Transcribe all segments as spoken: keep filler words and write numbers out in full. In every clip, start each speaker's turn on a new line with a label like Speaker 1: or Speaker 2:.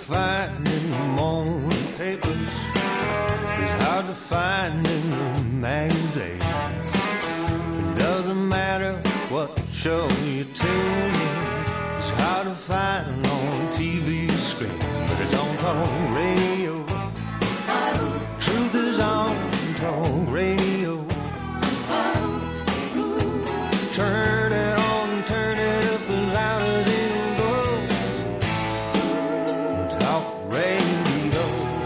Speaker 1: find in the morning papers is hard to find in the magazines. It doesn't matter what show you tune in, it's hard to find on T V screens, but it's on talk radio. Truth is on talk radio. Turn it on, turn it up as loud as it'll go. Talk radio.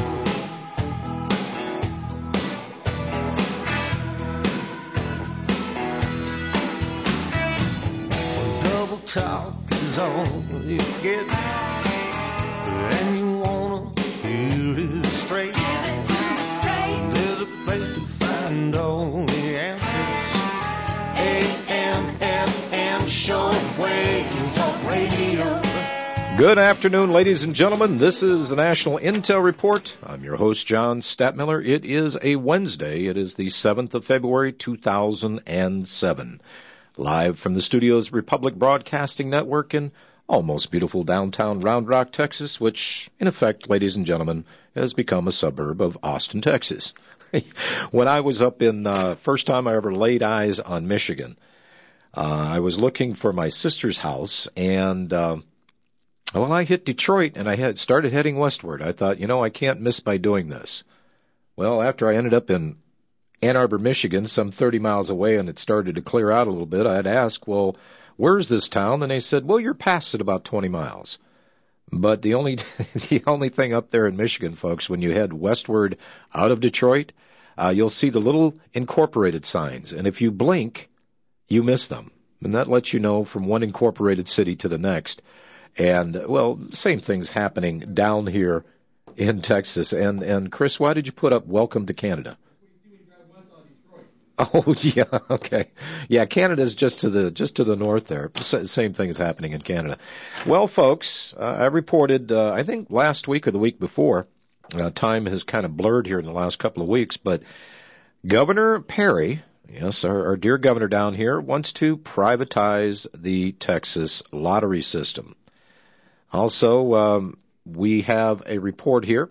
Speaker 1: Well, double talk is all you get, and you wanna hear it straight. There's a place to find all the answers. A M F M Shortwave Talk Radio.
Speaker 2: Good afternoon, ladies and gentlemen. This is the National Intel Report. I'm your host, John Statmiller. It is a Wednesday. It is the seventh of February, two thousand seven. Live from the studios Republic Broadcasting Network in almost beautiful downtown Round Rock, Texas, which, in effect, ladies and gentlemen, has become a suburb of Austin, Texas. When I was up in, uh, first time I ever laid eyes on Michigan, uh, I was looking for my sister's house, and, uh, well, I hit Detroit, and I had started heading westward. I thought, you know, I can't miss by doing this. Well, after I ended up in Ann Arbor, Michigan, some thirty miles away, and it started to clear out a little bit, I'd ask, well, where's this town? And they said, well, you're past it about twenty miles. But the only the only thing up there in Michigan, folks, when you head westward out of Detroit, uh, you'll see the little incorporated signs. And if you blink, you miss them. And that lets you know from one incorporated city to the next. And, well, same thing's happening down here in Texas. And, and Chris, why did you put up Welcome to Canada? Oh, yeah, okay. Yeah, Canada's just to the just to the north there. S- same thing is happening in Canada. Well, folks, uh, I reported, uh, I think last week or the week before, uh, time has kind of blurred here in the last couple of weeks, but Governor Perry, yes, our, our dear governor down here, wants to privatize the Texas lottery system. Also, um, we have a report here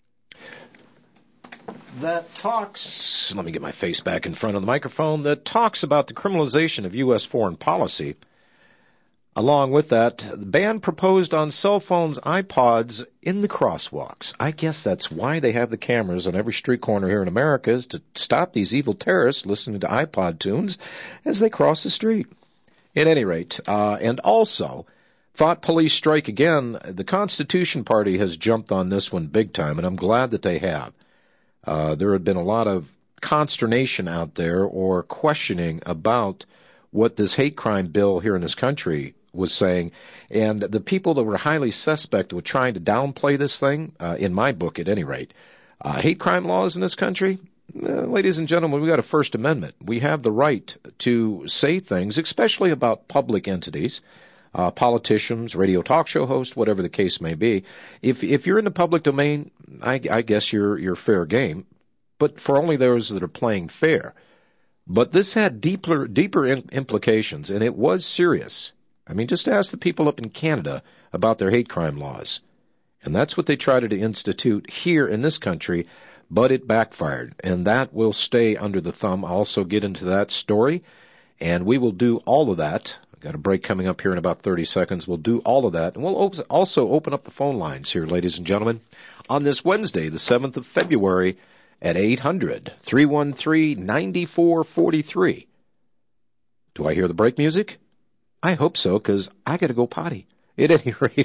Speaker 2: that talks, let me get my face back in front of the microphone, that talks about the criminalization of U S foreign policy. Along with that, the ban proposed on cell phones, iPods in the crosswalks. I guess that's why they have the cameras on every street corner here in America, is to stop these evil terrorists listening to iPod tunes as they cross the street. At any rate, uh, and also, thought police strike again. The Constitution Party has jumped on this one big time, and I'm glad that they have. Uh, there had been a lot of consternation out there or questioning about what this hate crime bill here in this country was saying. And the people that were highly suspect were trying to downplay this thing, uh, in my book at any rate. Uh, hate crime laws in this country, uh, ladies and gentlemen, we got a First Amendment. We have the right to say things, especially about public entities, uh, politicians, radio talk show hosts, whatever the case may be. If if you're in the public domain, I, I guess you're you're fair game, but for only those that are playing fair. But this had deeper deeper in, implications, and it was serious. I mean, just ask the people up in Canada about their hate crime laws, and that's what they tried to institute here in this country, but it backfired, and that will stay under the thumb. I'll also get into that story, and we will do all of that. Got a break coming up here in about thirty seconds. We'll do all of that. And we'll op- also open up the phone lines here, ladies and gentlemen, on this Wednesday, the seventh of February, at eight hundred, three one three, nine four four three. Do I hear the break music? I hope so, because I got to go potty. At any rate,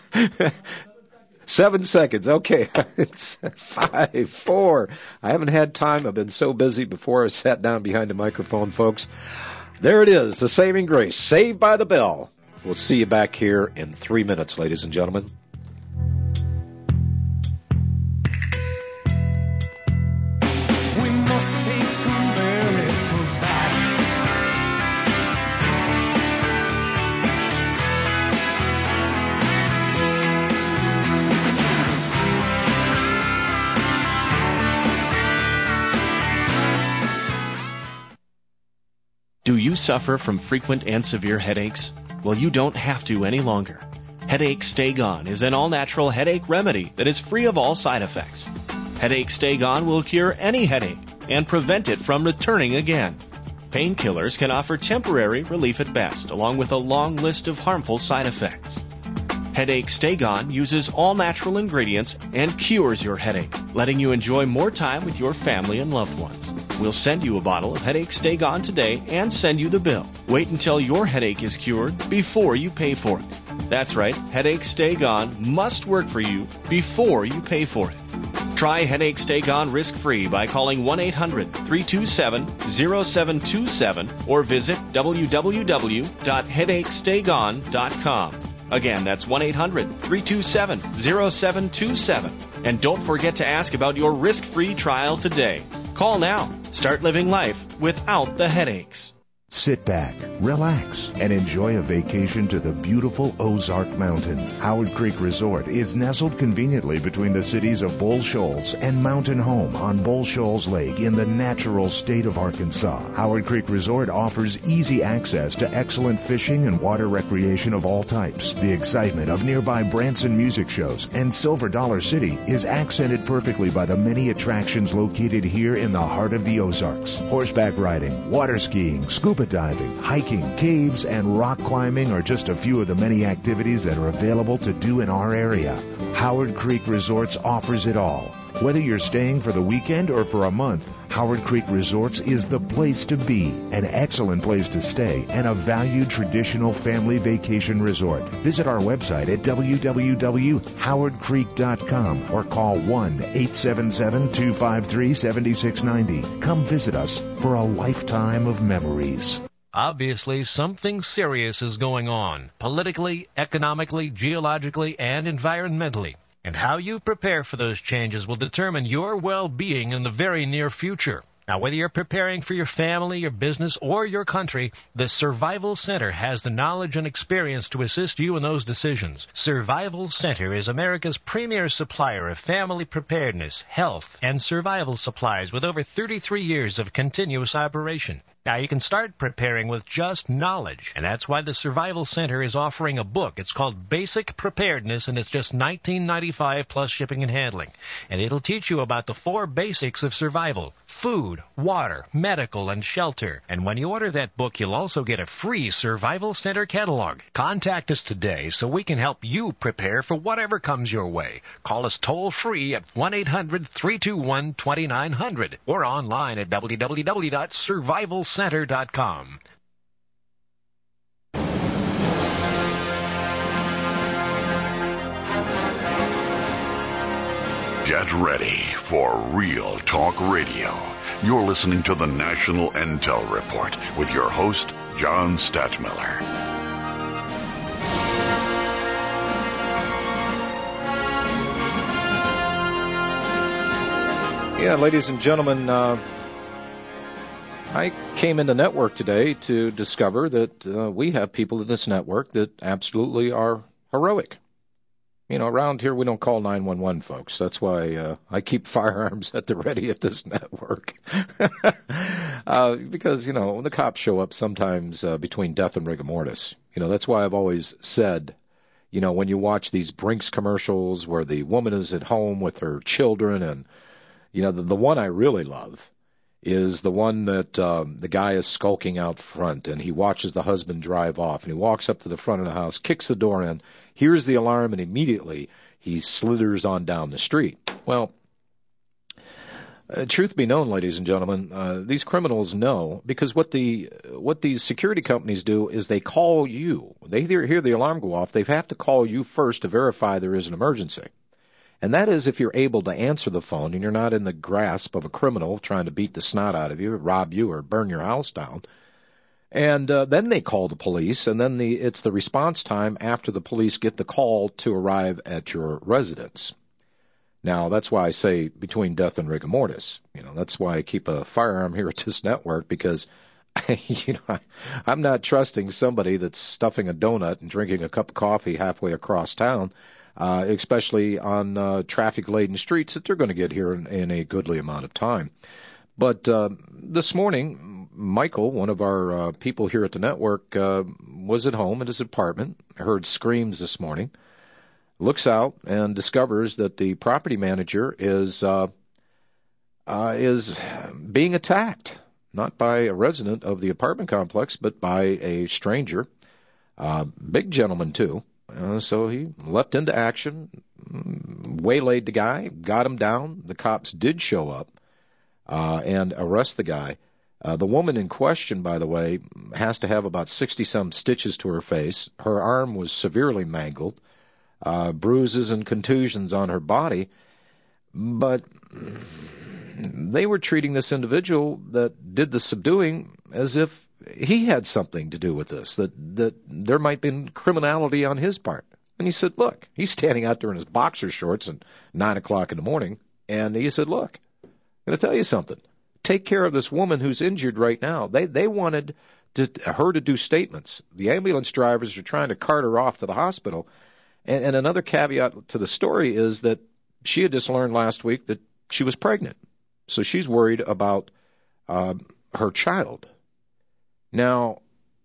Speaker 2: seven seconds. Okay, it's five, four. I haven't had time. I've been so busy before I sat down behind the microphone, folks. There it is, the saving grace, Saved by the Bell. We'll see you back here in three minutes, ladies and gentlemen.
Speaker 1: We must take America back.
Speaker 3: Do you suffer from frequent and severe headaches? Well, you don't have to any longer. Headache Stay Gone is an all-natural headache remedy that is free of all side effects. Headache Stay Gone will cure any headache and prevent it from returning again. Painkillers can offer temporary relief at best, along with a long list of harmful side effects. Headache Stay Gone uses all-natural ingredients and cures your headache, letting you enjoy more time with your family and loved ones. We'll send you a bottle of Headache Stay Gone today and send you the bill. Wait until your headache is cured before you pay for it. That's right, Headache Stay Gone must work for you before you pay for it. Try Headache Stay Gone risk-free by calling one eight hundred, three two seven, zero seven two seven or visit w w w dot headache stay gone dot com. Again, that's one eight hundred, three two seven, zero seven two seven. And don't forget to ask about your risk-free trial today. Call now. Start living life without the headaches.
Speaker 4: Sit back, relax, and enjoy a vacation to the beautiful Ozark Mountains. Howard Creek Resort is nestled conveniently between the cities of Bull Shoals and Mountain Home on Bull Shoals Lake in the natural state of Arkansas. Howard Creek Resort offers easy access to excellent fishing and water recreation of all types. The excitement of nearby Branson music shows and Silver Dollar City is accented perfectly by the many attractions located here in the heart of the Ozarks. Horseback riding, water skiing, scuba diving, hiking, caves, and rock climbing are just a few of the many activities that are available to do in our area. Howard Creek Resorts offers it all. Whether you're staying for the weekend or for a month, Howard Creek Resorts is the place to be, an excellent place to stay, and a valued traditional family vacation resort. Visit our website at w w w dot howard creek dot com or call one eight seven seven, two five three, seven six nine zero. Come visit us for a lifetime of memories.
Speaker 5: Obviously, something serious is going on, politically, economically, geologically, and environmentally. And how you prepare for those changes will determine your well-being in the very near future. Now, whether you're preparing for your family, your business, or your country, the Survival Center has the knowledge and experience to assist you in those decisions. Survival Center is America's premier supplier of family preparedness, health, and survival supplies with over thirty-three years of continuous operation. Now, you can start preparing with just knowledge, and that's why the Survival Center is offering a book. It's called Basic Preparedness, and it's just nineteen ninety-five dollars plus shipping and handling. And it'll teach you about the four basics of survival: food, water, medical, and shelter. And when you order that book, you'll also get a free Survival Center catalog. Contact us today so we can help you prepare for whatever comes your way. Call us toll-free at one eight hundred, three two one, two nine zero zero or online at w w w dot survival center dot com.
Speaker 6: Get ready for Real Talk Radio. You're listening to the National Intel Report with your host, John Stadtmiller.
Speaker 2: Yeah, ladies and gentlemen, uh, I came into network today to discover that uh, we have people in this network that absolutely are heroic. You know, around here we don't call nine one one, folks. That's why uh, I keep firearms at the ready at this network. uh, because, you know, when the cops show up sometimes uh, between death and rigor mortis, you know, that's why I've always said, you know, when you watch these Brinks commercials where the woman is at home with her children and, you know, the, the one I really love is the one that um, the guy is skulking out front, and he watches the husband drive off, and he walks up to the front of the house, kicks the door in, hears the alarm, and immediately he slithers on down the street. Well, uh, truth be known, ladies and gentlemen, uh, these criminals know, because what the what these security companies do is they call you. They hear, hear the alarm go off, they have to call you first to verify there is an emergency. And that is if you're able to answer the phone and you're not in the grasp of a criminal trying to beat the snot out of you, rob you, or burn your house down. And uh, then they call the police, and then the it's the response time after the police get the call to arrive at your residence. Now, that's why I say between death and rigor mortis. You know, that's why I keep a firearm here at this network, because you know, I, I'm not trusting somebody that's stuffing a donut and drinking a cup of coffee halfway across town, uh, especially on uh, traffic-laden streets, that they're going to get here in, in a goodly amount of time. But uh, this morning, Michael, one of our uh, people here at the network, uh, was at home at his apartment, heard screams this morning, looks out and discovers that the property manager is uh, uh, is being attacked, not by a resident of the apartment complex, but by a stranger, uh, big gentleman too. Uh, so he leapt into action, waylaid the guy, got him down. The cops did show up uh, and arrest the guy. Uh, the woman in question, by the way, has to have about sixty-some stitches to her face. Her arm was severely mangled, uh, bruises and contusions on her body. But they were treating this individual that did the subduing as if he had something to do with this, that, that there might be criminality on his part. And he said, look, he's standing out there in his boxer shorts at nine o'clock in the morning, and he said, look, I'm going to tell you something. Take care of this woman who's injured right now. They they wanted to, her to do statements. The ambulance drivers are trying to cart her off to the hospital. And, and another caveat to the story is that she had just learned last week that she was pregnant. So she's worried about uh, her child. Now,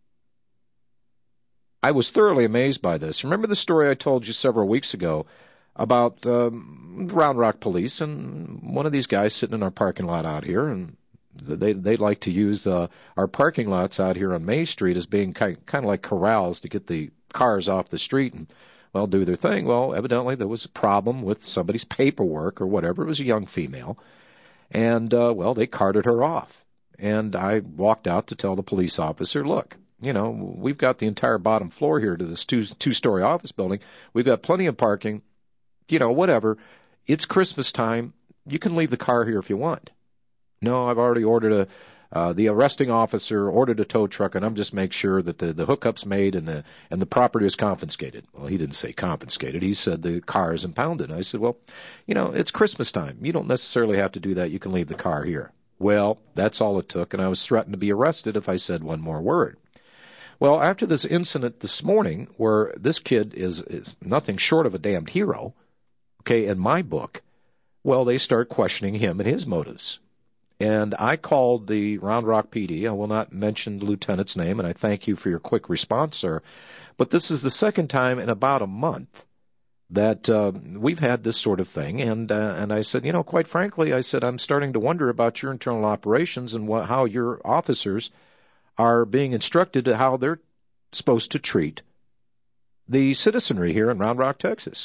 Speaker 2: I was thoroughly amazed by this. Remember the story I told you several weeks ago about um, Round Rock Police and one of these guys sitting in our parking lot out here, and they they like to use uh, our parking lots out here on May Street as being kind, kind of like corrals to get the cars off the street and, well, do their thing. Well, evidently there was a problem with somebody's paperwork or whatever. It was a young female, and, uh, well, they carted her off. And I walked out to tell the police officer, look, you know, we've got the entire bottom floor here to this two, two-story office building. We've got plenty of parking, you know, whatever. It's Christmas time. You can leave the car here if you want. No, I've already ordered a, uh, the arresting officer ordered a tow truck, and I'm just making sure that the, the hookup's made and the, and the property is confiscated. Well, he didn't say confiscated. He said the car is impounded. I said, well, you know, it's Christmas time. You don't necessarily have to do that. You can leave the car here. Well, that's all it took, and I was threatened to be arrested if I said one more word. Well, after this incident this morning, where this kid is, is nothing short of a damned hero, okay, in my book, well, they start questioning him and his motives. And I called the Round Rock P D. I will not mention the lieutenant's name, and I thank you for your quick response, sir. But this is the second time in about a month that uh, we've had this sort of thing. And uh, and I said, you know, quite frankly, I said, I'm starting to wonder about your internal operations and what, how your officers are being instructed to how they're supposed to treat the citizenry here in Round Rock, Texas.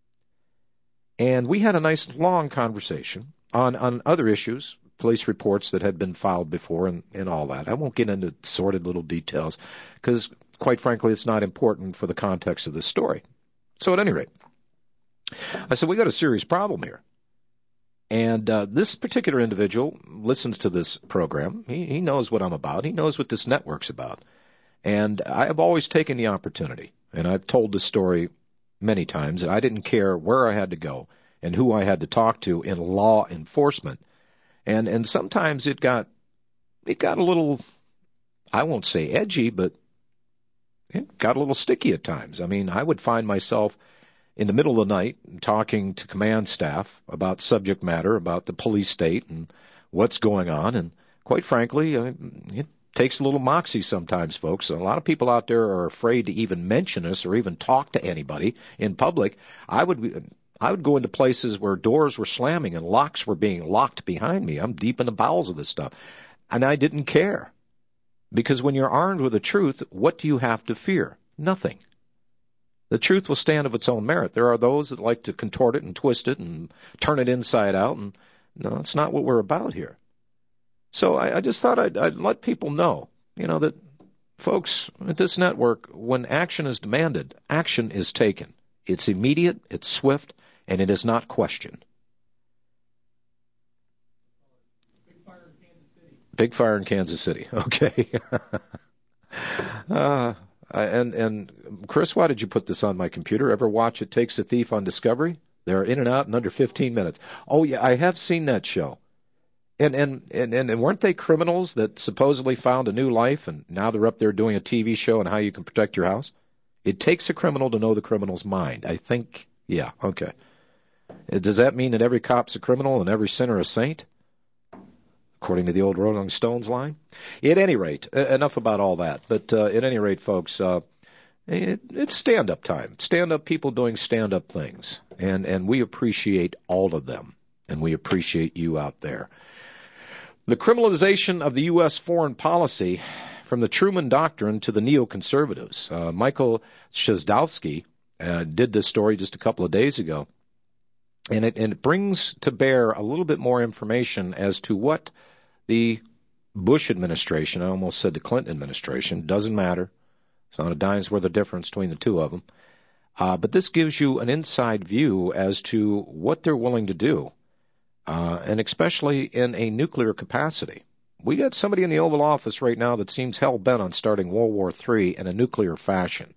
Speaker 2: And we had a nice long conversation on, on other issues, police reports that had been filed before and, and all that. I won't get into sordid little details because, quite frankly, it's not important for the context of this story. So at any rate, I said, we got a serious problem here. And uh, this particular individual listens to this program. He, he knows what I'm about. He knows what this network's about. And I have always taken the opportunity, and I've told this story many times, that I didn't care where I had to go and who I had to talk to in law enforcement. And and sometimes it got it got a little, I won't say edgy, but it got a little sticky at times. I mean, I would find myself in the middle of the night talking to command staff about subject matter, about the police state and what's going on. And quite frankly, it takes a little moxie sometimes, folks. A lot of people out there are afraid to even mention us or even talk to anybody in public. I would I would go into places where doors were slamming and locks were being locked behind me. I'm deep in the bowels of this stuff. And I didn't care. Because when you're armed with the truth, what do you have to fear? Nothing. The truth will stand of its own merit. There are those that like to contort it and twist it and turn it inside out. And no, it's not what we're about here. So I, I just thought I'd, I'd let people know, you know, that, folks, at this network, when action is demanded, action is taken. It's immediate, it's swift, and it is not questioned. Big fire in Kansas City. Big fire in Kansas City. Okay. uh, and, and, Chris, why did you put this on my computer? Ever watch It Takes a Thief on Discovery? They're in and out in under fifteen minutes. Oh, yeah, I have seen that show. And, and, and, and weren't they criminals that supposedly found a new life, and now they're up there doing a T V show on how you can protect your house? It takes a criminal to know the criminal's mind. I think, yeah, okay. Does that mean that every cop's a criminal and every sinner a saint? According to the old Rolling Stones line? At any rate, enough about all that. But uh, at any rate, folks, uh, It, it's stand-up time. Stand-up people doing stand-up things. And, and we appreciate all of them. And we appreciate you out there. The criminalization of the U S foreign policy, from the Truman Doctrine to the neoconservatives. Uh, Michael Szyzdowski uh, did this story just a couple of days ago. And it, and it brings to bear a little bit more information as to what the Bush administration, I almost said the Clinton administration, doesn't matter. It's not a dime's worth of difference between the two of them. Uh, but this gives you an inside view as to what they're willing to do, uh, and especially in a nuclear capacity. We got somebody in the Oval Office right now that seems hell-bent on starting World War Three in a nuclear fashion.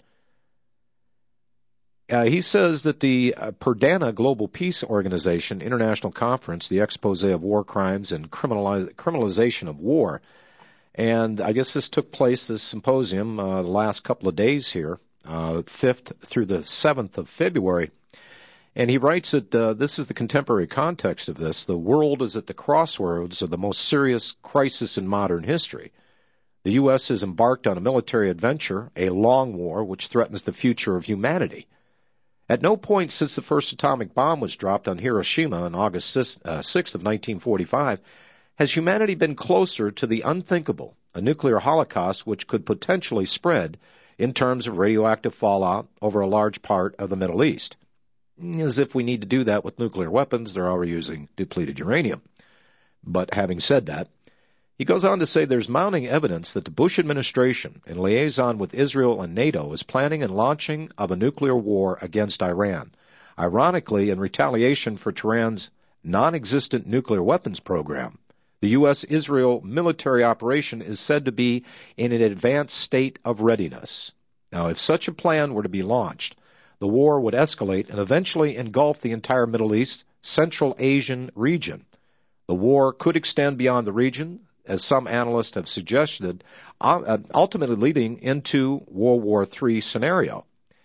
Speaker 2: Uh, he says that the uh, Perdana Global Peace Organization International Conference, the expose of war crimes and criminaliz- criminalization of war, and I guess this took place, this symposium, uh, the last couple of days here, uh, fifth through the seventh of February. And he writes that uh, this is the contemporary context of this. The world is at the crossroads of the most serious crisis in modern history. The U S has embarked on a military adventure, a long war, which threatens the future of humanity. At no point since the first atomic bomb was dropped on Hiroshima on August sixth of nineteen forty-five has humanity been closer to the unthinkable, a nuclear holocaust which could potentially spread in terms of radioactive fallout over a large part of the Middle East. As if we need to do that with nuclear weapons, they're already using depleted uranium. But having said that, he goes on to say there's mounting evidence that the Bush administration, in liaison with Israel and NATO, is planning and launching of a nuclear war against Iran. Ironically, in retaliation for Tehran's non-existent nuclear weapons program, the U S-Israel military operation is said to be in an advanced state of readiness. Now, if such a plan were to be launched, the war would escalate and eventually engulf the entire Middle East, Central Asian region. The war could extend beyond the region, as some analysts have suggested, ultimately leading into World War Three scenario.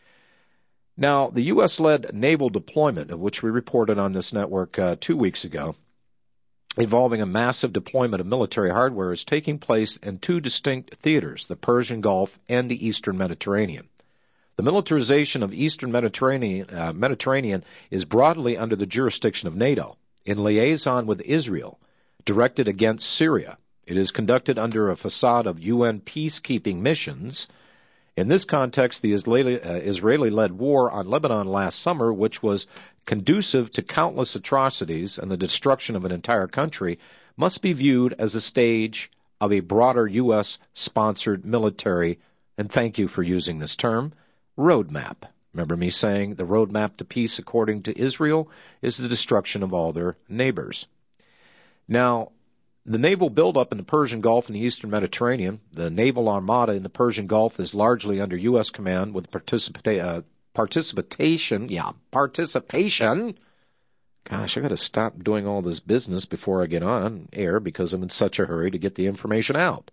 Speaker 2: Now, the U S-led naval deployment, of which we reported on this network uh, two weeks ago, involving a massive deployment of military hardware, is taking place in two distinct theaters, the Persian Gulf and the Eastern Mediterranean. The militarization of Eastern Mediterranean, uh, Mediterranean is broadly under the jurisdiction of NATO, in liaison with Israel, directed against Syria. It is conducted under a facade of U N peacekeeping missions. In this context, the Israeli, uh, Israeli-led war on Lebanon last summer, which was conducive to countless atrocities and the destruction of an entire country, must be viewed as a stage of a broader U S-sponsored military, and thank you for using this term, roadmap. Remember me saying the roadmap to peace, according to Israel, is the destruction of all their neighbors. Now, the naval buildup in the Persian Gulf and the Eastern Mediterranean, the naval armada in the Persian Gulf is largely under U S command with participa- uh, participation, yeah, participation. Gosh, I got to stop doing all this business before I get on air because I'm in such a hurry to get the information out.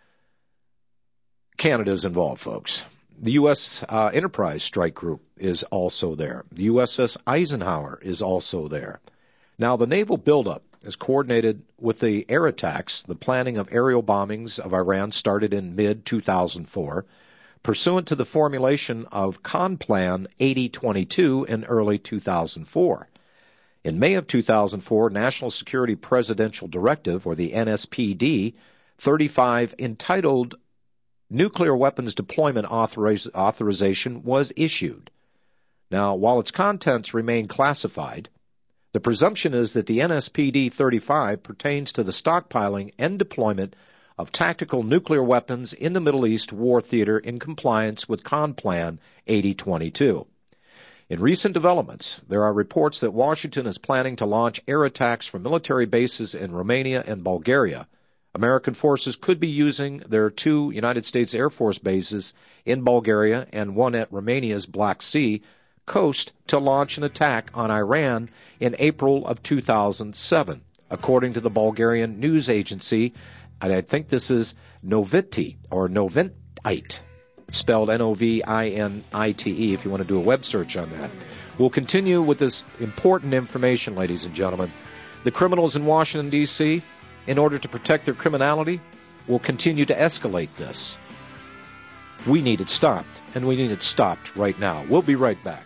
Speaker 2: Canada's involved, folks. The U S uh, Enterprise Strike Group is also there. The U S S Eisenhower is also there. Now, the naval buildup is coordinated with the air attacks. The planning of aerial bombings of Iran started in mid two thousand four, pursuant to the formulation of CONPLAN eighty twenty-two in early two thousand four. In May of two thousand four, National Security Presidential Directive, or the N S P D, thirty-five, entitled Nuclear Weapons Deployment Authoriz- Authorization was issued. Now, while its contents remain classified, the presumption is that the N S P D thirty-five pertains to the stockpiling and deployment of tactical nuclear weapons in the Middle East war theater in compliance with CONPLAN eighty twenty-two. In recent developments, there are reports that Washington is planning to launch air attacks from military bases in Romania and Bulgaria. American forces could be using their two United States Air Force bases in Bulgaria and one at Romania's Black Sea coast to launch an attack on Iran in April of two thousand seven, according to the Bulgarian news agency, and I think this is Noviti, or Novintite, spelled N O V I N I T E, if you want to do a web search on that. We'll continue with this important information, ladies and gentlemen. The criminals in Washington, D C, in order to protect their criminality, will continue to escalate this. We need it stopped, and we need it stopped right now. We'll be right back.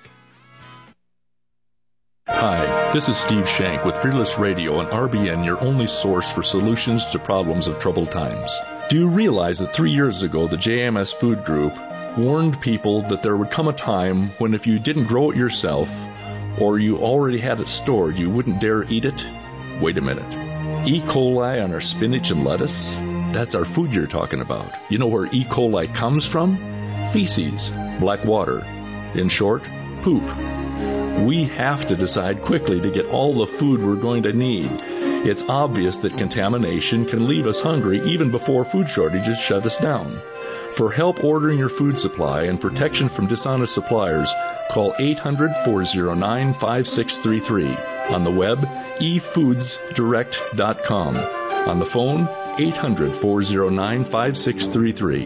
Speaker 7: Hi, this is Steve Shank with Fearless Radio and R B N, your only source for solutions to problems of troubled times. Do you realize that three years ago the J M S Food Group warned people that there would come a time when if you didn't grow it yourself or you already had it stored, you wouldn't dare eat it? Wait a minute. E. coli on our spinach and lettuce? That's our food you're talking about. You know where E. coli comes from? Feces, black water. In short, poop. We have to decide quickly to get all the food we're going to need. It's obvious that contamination can leave us hungry even before food shortages shut us down. For help ordering your food supply and protection from dishonest suppliers, call eight hundred, four oh nine, five six three three. On the web, e foods direct dot com. On the phone, eight hundred, four oh nine, five six three three.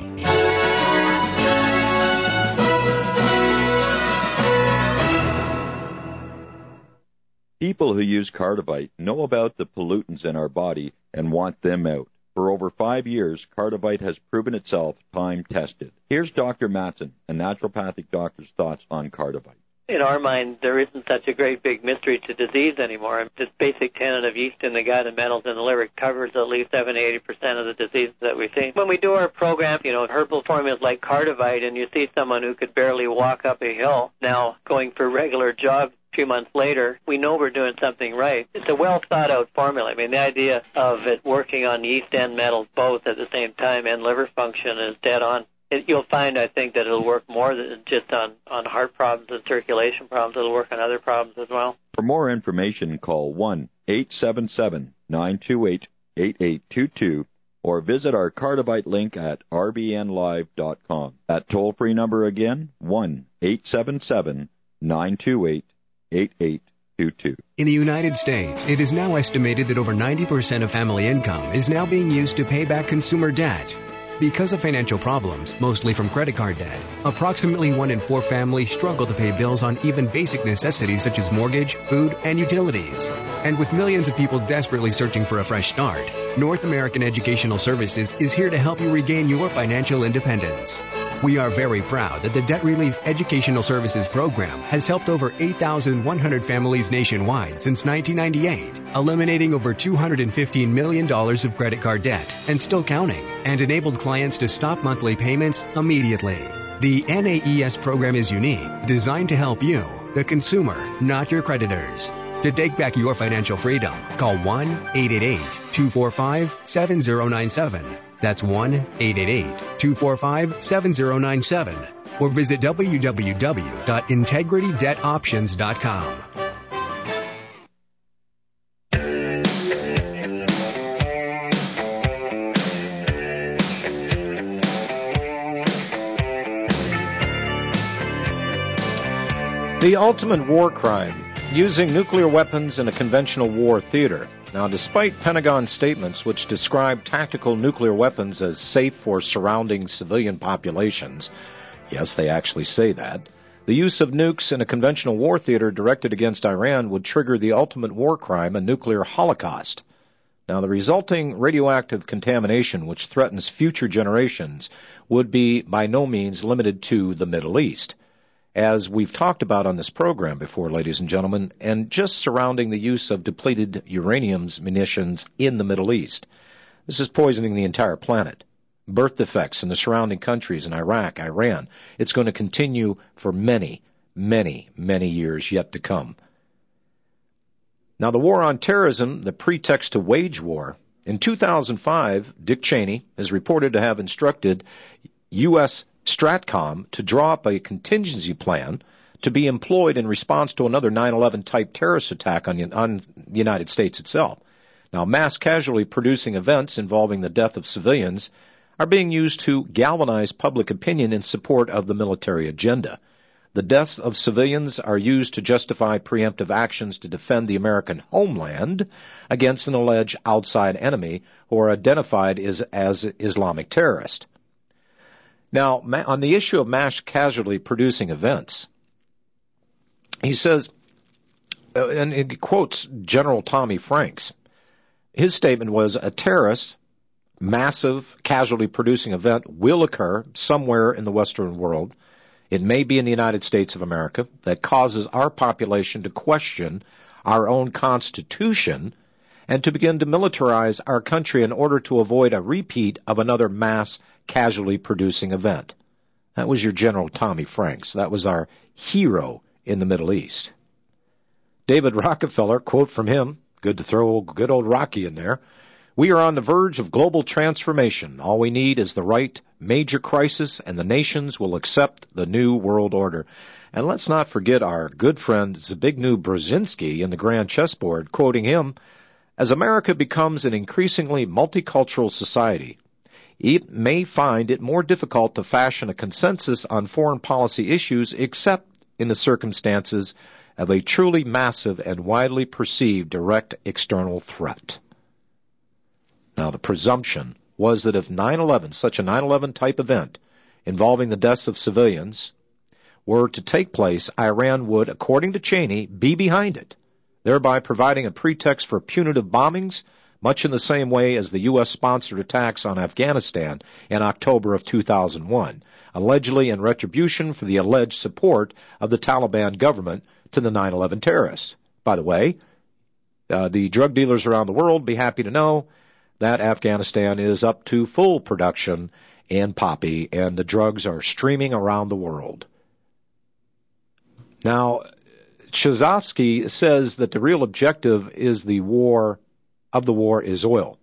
Speaker 8: People who use Cardivite know about the pollutants in our body and want them out. For over five years, Cardivite has proven itself time-tested. Here's Doctor Matson, a naturopathic doctor's thoughts on Cardivite.
Speaker 9: In our mind, there isn't such a great big mystery to disease anymore. This basic tenet of yeast in the gut and metals in the liver covers at least seventy to eighty percent of the diseases that we see. When we do our program, you know, herbal formulas like Cardivite, and you see someone who could barely walk up a hill now going for regular jogs a few months later, we know we're doing something right. It's a well-thought-out formula. I mean, the idea of it working on yeast and metals both at the same time and liver function is dead on. It, you'll find, I think, that it'll work more than just on, on heart problems and circulation problems. It'll work on other problems as well.
Speaker 8: For more information, call one eight seven seven, nine two eight, eight eight two two or visit our Cardivite link at r b n live dot com. That toll-free number again, one eight seven seven, nine two eight, eight eight two two.
Speaker 10: In the United States, it is now estimated that over ninety percent of family income is now being used to pay back consumer debt. Because of financial problems, mostly from credit card debt, approximately one in four families struggle to pay bills on even basic necessities such as mortgage, food, and utilities. And with millions of people desperately searching for a fresh start, North American Educational Services is here to help you regain your financial independence. We are very proud that the Debt Relief Educational Services Program has helped over eight thousand one hundred families nationwide since nineteen ninety-eight, eliminating over two hundred fifteen million dollars of credit card debt and still counting, and enabled clients to stop monthly payments immediately. The N A E S program is unique, designed to help you, the consumer, not your creditors. To take back your financial freedom, call one eight eight eight, two four five, seven zero nine seven. That's one eight eight eight, two four five, seven zero nine seven. Or visit w w w dot integrity debt options dot com.
Speaker 2: The ultimate war crime, using nuclear weapons in a conventional war theater. Now, despite Pentagon statements which describe tactical nuclear weapons as safe for surrounding civilian populations, yes, they actually say that, the use of nukes in a conventional war theater directed against Iran would trigger the ultimate war crime, a nuclear holocaust. Now, the resulting radioactive contamination, which threatens future generations, would be by no means limited to the Middle East. As we've talked about on this program before, ladies and gentlemen, and just surrounding the use of depleted uranium munitions in the Middle East. This is poisoning the entire planet. Birth defects in the surrounding countries in Iraq, Iran. It's going to continue for many, many, many years yet to come. Now, the war on terrorism, the pretext to wage war. In two thousand five, Dick Cheney is reported to have instructed U S Stratcom to draw up a contingency plan to be employed in response to another nine eleven type terrorist attack on, on the United States itself. Now, mass casualty producing events involving the death of civilians are being used to galvanize public opinion in support of the military agenda. The deaths of civilians are used to justify preemptive actions to defend the American homeland against an alleged outside enemy or identified as, as Islamic terrorist. Now, on the issue of mass casualty producing events, he says, and he quotes General Tommy Franks. His statement was, a terrorist massive casualty-producing event will occur somewhere in the Western world. It may be in the United States of America that causes our population to question our own Constitution and to begin to militarize our country in order to avoid a repeat of another mass casualty-producing event. That was your General Tommy Franks. That was our hero in the Middle East. David Rockefeller, quote from him, good to throw good old Rocky in there, "We are on the verge of global transformation. All we need is the right major crisis, and the nations will accept the new world order." And let's not forget our good friend Zbigniew Brzezinski in the Grand Chessboard, quoting him, "As America becomes an increasingly multicultural society, it may find it more difficult to fashion a consensus on foreign policy issues except in the circumstances of a truly massive and widely perceived direct external threat." Now, the presumption was that if nine eleven, such a nine eleven type event involving the deaths of civilians, were to take place, Iran would, according to Cheney, be behind it, thereby providing a pretext for punitive bombings, much in the same way as the U S-sponsored attacks on Afghanistan in October of two thousand one, allegedly in retribution for the alleged support of the Taliban government to the nine eleven terrorists. By the way, uh, the drug dealers around the world be happy to know that Afghanistan is up to full production in poppy, and the drugs are streaming around the world. Now, Chizovsky says that the real objective is the war of the war is oil.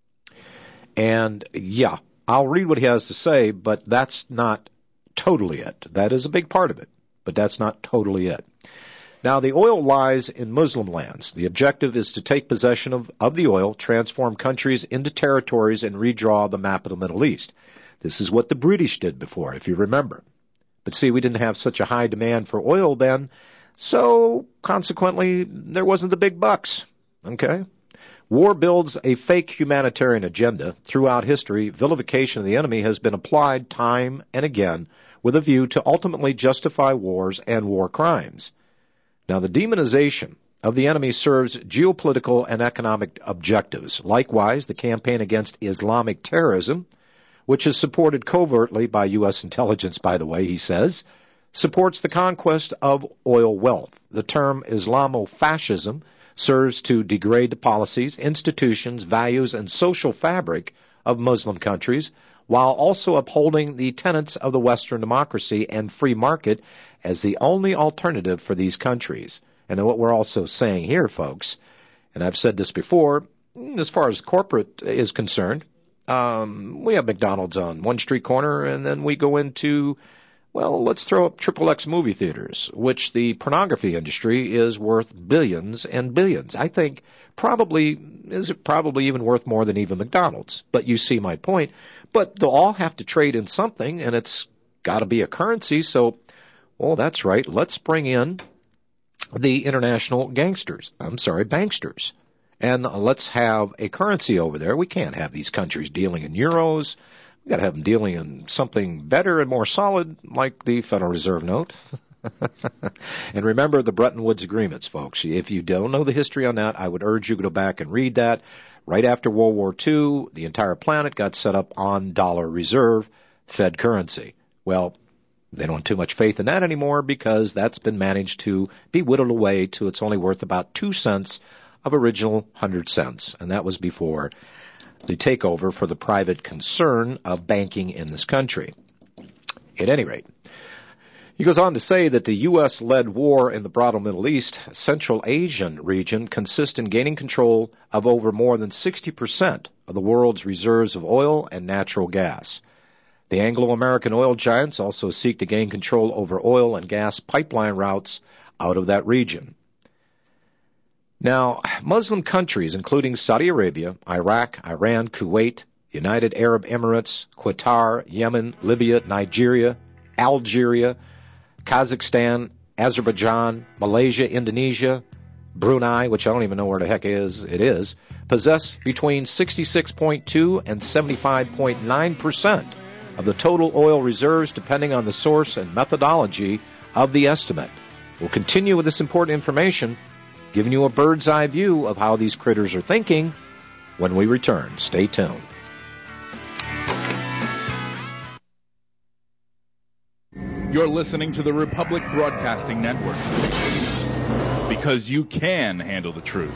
Speaker 2: And, yeah, I'll read what he has to say, but that's not totally it. That is a big part of it, but that's not totally it. Now, the oil lies in Muslim lands. The objective is to take possession of, of the oil, transform countries into territories, and redraw the map of the Middle East. This is what the British did before, if you remember. But see, we didn't have such a high demand for oil then, so consequently, there wasn't the big bucks. Okay? War builds a fake humanitarian agenda. Throughout history, vilification of the enemy has been applied time and again with a view to ultimately justify wars and war crimes. Now, the demonization of the enemy serves geopolitical and economic objectives. Likewise, the campaign against Islamic terrorism, which is supported covertly by U S intelligence, by the way, he says, supports the conquest of oil wealth. The term Islamofascism serves to degrade the policies, institutions, values, and social fabric of Muslim countries, while also upholding the tenets of the Western democracy and free market as the only alternative for these countries. And what we're also saying here, folks, and I've said this before, as far as corporate is concerned, um, we have McDonald's on one street corner, and then we go into, well, let's throw up Triple X movie theaters, which the pornography industry is worth billions and billions. I think probably, is it probably even worth more than even McDonald's? But you see my point. But they'll all have to trade in something, and it's got to be a currency. So, well, that's right. Let's bring in the international gangsters. I'm sorry, banksters. And let's have a currency over there. We can't have these countries dealing in euros. We've got to have them dealing in something better and more solid, like the Federal Reserve note. And remember the Bretton Woods agreements, folks. If you don't know the history on that, I would urge you to go back and read that. Right after World War Two, the entire planet got set up on dollar reserve, Fed currency. Well, they don't have too much faith in that anymore because that's been managed to be whittled away to it's only worth about two cents of original one hundred cents. And that was before the takeover for the private concern of banking in this country. At any rate, he goes on to say that the U S-led war in the broader Middle East, Central Asian region consists in gaining control of over more than sixty percent of the world's reserves of oil and natural gas. The Anglo-American oil giants also seek to gain control over oil and gas pipeline routes out of that region. Now, Muslim countries, including Saudi Arabia, Iraq, Iran, Kuwait, United Arab Emirates, Qatar, Yemen, Libya, Nigeria, Algeria, Kazakhstan, Azerbaijan, Malaysia, Indonesia, Brunei, which I don't even know where the heck is, it is, possess between sixty-six point two and seventy-five point nine percent of the total oil reserves, depending on the source and methodology of the estimate. We'll continue with this important information, giving you a bird's eye view of how these critters are thinking when we return. Stay tuned.
Speaker 11: You're listening to the Republic Broadcasting Network, because you can handle the truth.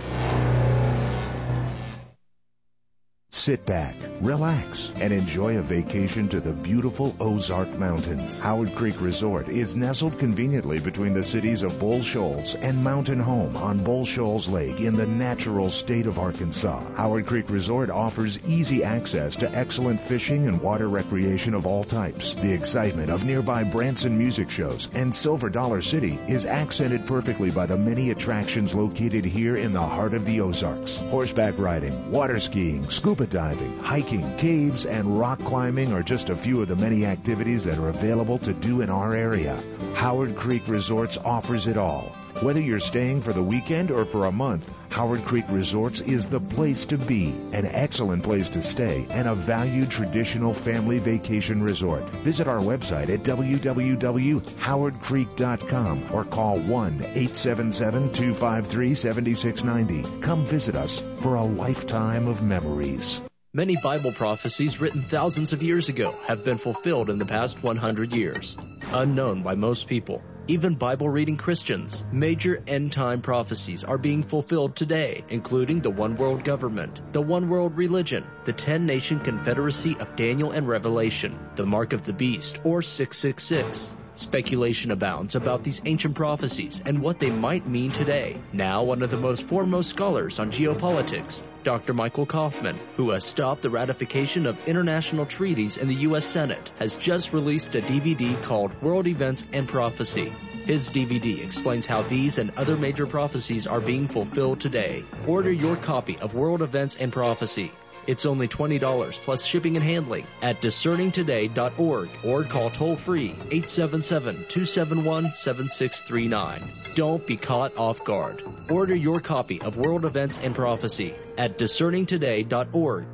Speaker 4: Sit back, relax, and enjoy a vacation to the beautiful Ozark Mountains. Howard Creek Resort is nestled conveniently between the cities of Bull Shoals and Mountain Home on Bull Shoals Lake in the natural state of Arkansas. Howard Creek Resort offers easy access to excellent fishing and water recreation of all types. The excitement of nearby Branson music shows and Silver Dollar City is accented perfectly by the many attractions located here in the heart of the Ozarks. Horseback riding, water skiing, scuba diving, hiking, caves, and rock climbing are just a few of the many activities that are available to do in our area. Howard Creek Resorts offers it all. Whether you're staying for the weekend or for a month, Howard Creek Resorts is the place to be, an excellent place to stay, and a valued traditional family vacation resort. Visit our website at w w w dot howard creek dot com or call one eight seven seven, two five three, seven six nine zero. Come visit us for a lifetime of memories.
Speaker 12: Many Bible prophecies written thousands of years ago have been fulfilled in the past one hundred years. Unknown by most people, even Bible-reading Christians, major end-time prophecies are being fulfilled today, including the one-world government, the one-world religion, the ten-nation confederacy of Daniel and Revelation, the mark of the beast, or six six six. Speculation abounds about these ancient prophecies and what they might mean today. Now, one of the most foremost scholars on geopolitics, Doctor Michael Kaufman, who has stopped the ratification of international treaties in the U S Senate, has just released a D V D called World Events and Prophecy. His D V D explains how these and other major prophecies are being fulfilled today. Order your copy of World Events and Prophecy. It's only twenty dollars plus shipping and handling at discerning today dot org or call toll-free eight seven seven, two seven one, seven six three nine. Don't be caught off guard. Order your copy of World Events and Prophecy at discerning today dot org.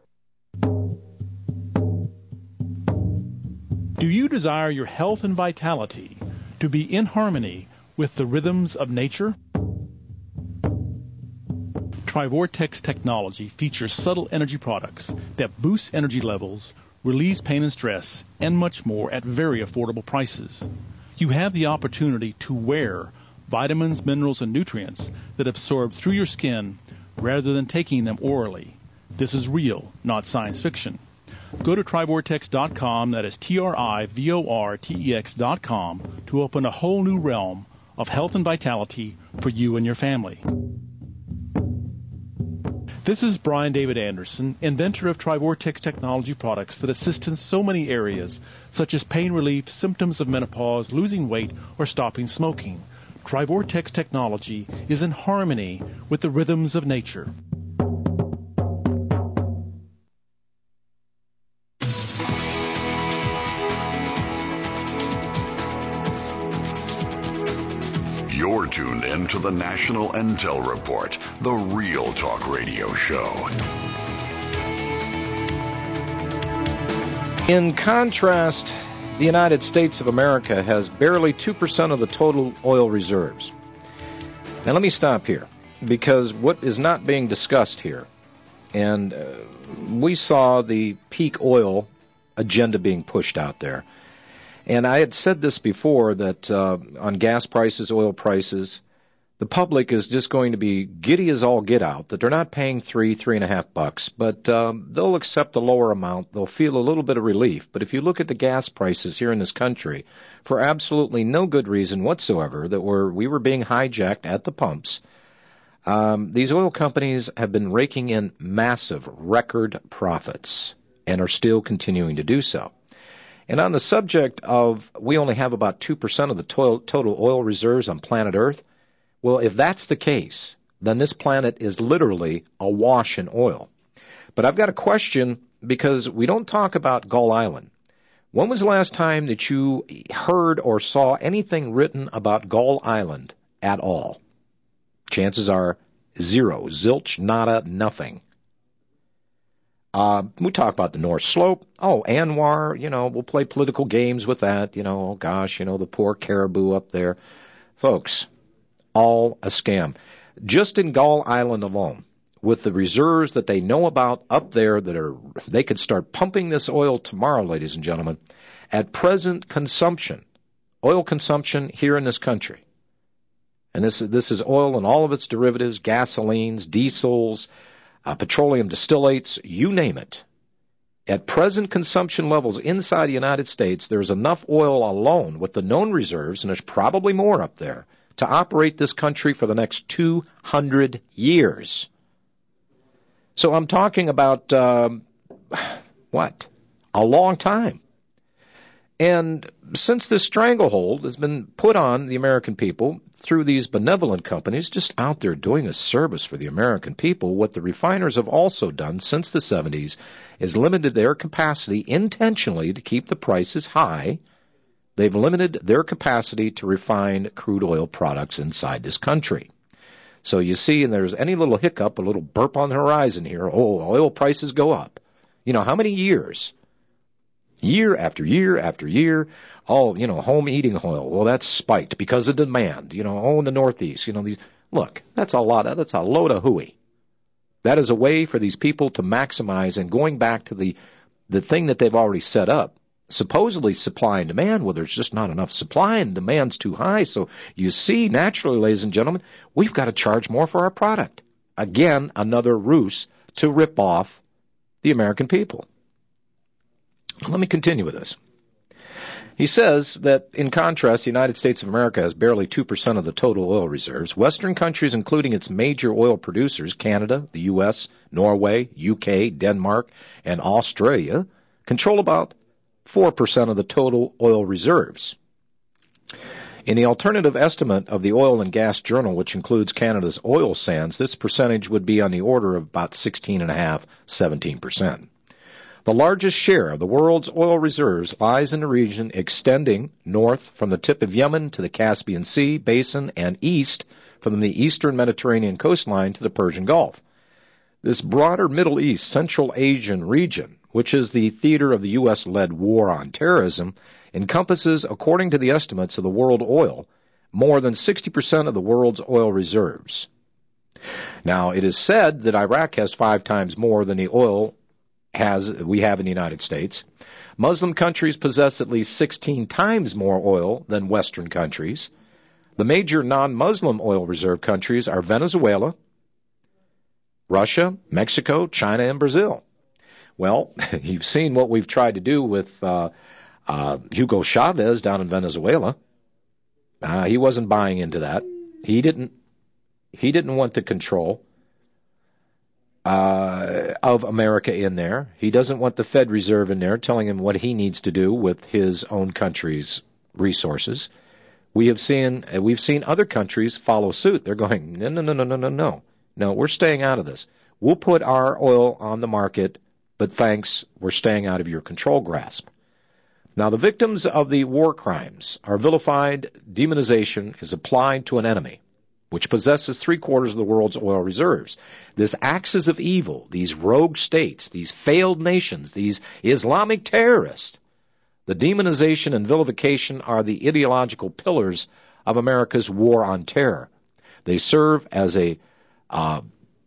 Speaker 13: Do you desire your health and vitality to be in harmony with the rhythms of nature? Trivortex technology features subtle energy products that boost energy levels, release pain and stress, and much more at very affordable prices. You have the opportunity to wear vitamins, minerals, and nutrients that absorb through your skin rather than taking them orally. This is real, not science fiction. Go to trivortex dot com, that is T R I V O R T E X dot com, to open a whole new realm of health and vitality for you and your family. This is Brian David Anderson, inventor of Trivortex technology products that assist in so many areas, such as pain relief, symptoms of menopause, losing weight, or stopping smoking. Trivortex technology is in harmony with the rhythms of nature.
Speaker 6: You're tuned in to the National Intel Report, the Real Talk Radio show.
Speaker 2: In contrast, the United States of America has barely two percent of the total oil reserves. Now let me stop here, because what is not being discussed here, and uh, we saw the peak oil agenda being pushed out there. And I had said this before, that uh, on gas prices, oil prices, the public is just going to be giddy as all get out, that they're not paying three, three and a half bucks, but um, they'll accept a lower amount. They'll feel a little bit of relief. But if you look at the gas prices here in this country, for absolutely no good reason whatsoever, that we're, we were being hijacked at the pumps, um, these oil companies have been raking in massive record profits and are still continuing to do so. And on the subject of we only have about two percent of the to- total oil reserves on planet Earth, well, if that's the case, then this planet is literally awash in oil. But I've got a question, because we don't talk about Gull Island. When was the last time that you heard or saw anything written about Gull Island at all? Chances are zero, zilch, nada, nothing. Uh, we talk about the North Slope. Oh, Anwar, you know, we'll play political games with that. You know, oh gosh, you know, the poor caribou up there. Folks, all a scam. Just in Gull Island alone, with the reserves that they know about up there, that are, they could start pumping this oil tomorrow, ladies and gentlemen. At present consumption, oil consumption here in this country, and this, this is oil and all of its derivatives, gasolines, diesels, uh, petroleum distillates, you name it. At present consumption levels inside the United States, there's enough oil alone with the known reserves, and there's probably more up there, to operate this country for the next two hundred years. So I'm talking about, um, what, a long time. And since this stranglehold has been put on the American people through these benevolent companies just out there doing a service for the American people, what the refiners have also done since the seventies is limited their capacity intentionally to keep the prices high. They've limited their capacity to refine crude oil products inside this country. So you see, and there's any little hiccup, a little burp on the horizon here, oh, oil prices go up. You know, how many years? Year after year after year, oh, you know, home heating oil, well, that's spiked because of demand. You know, oh, in the Northeast, you know, these, look, that's a lot of, that's a load of hooey. That is a way for these people to maximize, and going back to the, the thing that they've already set up, supposedly supply and demand, well, there's just not enough supply and demand's too high. So you see, naturally, ladies and gentlemen, we've got to charge more for our product. Again, another ruse to rip off the American people. Let me continue with this. He says that, in contrast, the United States of America has barely two percent of the total oil reserves. Western countries, including its major oil producers, Canada, the U S, Norway, U K, Denmark, and Australia, control about four percent of the total oil reserves. In the alternative estimate of the Oil and Gas Journal, which includes Canada's oil sands, this percentage would be on the order of about sixteen point five, seventeen percent. The largest share of the world's oil reserves lies in the region extending north from the tip of Yemen to the Caspian Sea basin and east from the eastern Mediterranean coastline to the Persian Gulf. This broader Middle East, Central Asian region, which is the theater of the U S-led war on terrorism, encompasses, according to the estimates of the world oil, more than sixty percent of the world's oil reserves. Now, it is said that Iraq has five times more than the oil has we have in the United States. Muslim countries possess at least sixteen times more oil than Western countries. The major non-Muslim oil reserve countries are Venezuela, Russia, Mexico, China, and Brazil. Well, you've seen what we've tried to do with uh, uh, Hugo Chavez down in Venezuela. Uh, he wasn't buying into that. He didn't. He didn't want the control uh, of America in there. He doesn't want the Fed Reserve in there telling him what he needs to do with his own country's resources. We have seen we've seen other countries follow suit. They're going, no, no, no, no, no, no, no. No, we're staying out of this. We'll put our oil on the market, but thanks, we're staying out of your control grasp. Now, the victims of the war crimes are vilified. Demonization is applied to an enemy which possesses three-quarters of the world's oil reserves. This axis of evil, these rogue states, these failed nations, these Islamic terrorists, the demonization and vilification are the ideological pillars of America's war on terror. They serve as a, uh,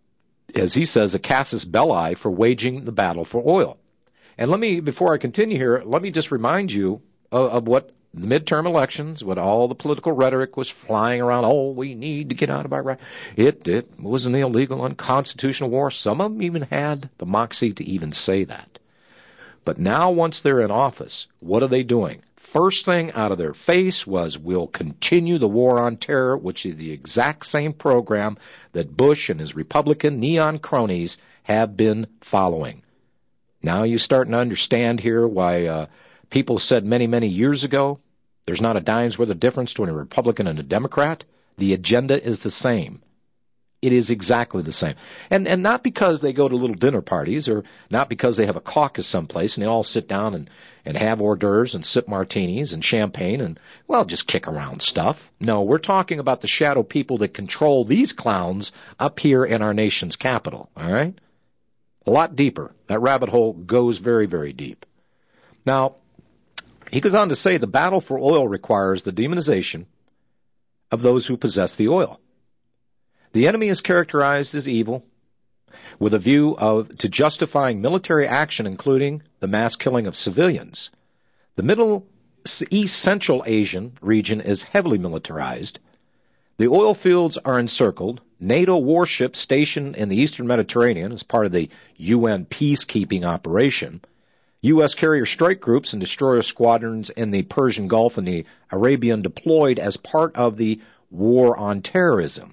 Speaker 2: as he says, a casus belli for waging the battle for oil. And let me, before I continue here, let me just remind you of, of what the midterm elections, what all the political rhetoric was flying around. Oh, we need to get out of Iraq. It, it was an illegal, unconstitutional war. Some of them even had the moxie to even say that. But now, once they're in office, what are they doing? First thing out of their face was, we'll continue the war on terror, which is the exact same program that Bush and his Republican neon cronies have been following. Now you're starting to understand here why uh, people said many, many years ago, there's not a dime's worth of difference between a Republican and a Democrat. The agenda is the same. It is exactly the same. And and not because they go to little dinner parties, or not because they have a caucus someplace and they all sit down and, and have hors d'oeuvres and sip martinis and champagne and, well, just kick around stuff. No, we're talking about the shadow people that control these clowns up here in our nation's capital, all right? A lot deeper. That rabbit hole goes very, very deep. Now, he goes on to say the battle for oil requires the demonization of those who possess the oil. The enemy is characterized as evil, with a view of to justifying military action, including the mass killing of civilians. The middle East Central Asian region is heavily militarized. The oil fields are encircled. NATO warships stationed in the Eastern Mediterranean as part of the U N peacekeeping operation. U S carrier strike groups and destroyer squadrons in the Persian Gulf and the Arabian deployed as part of the war on terrorism.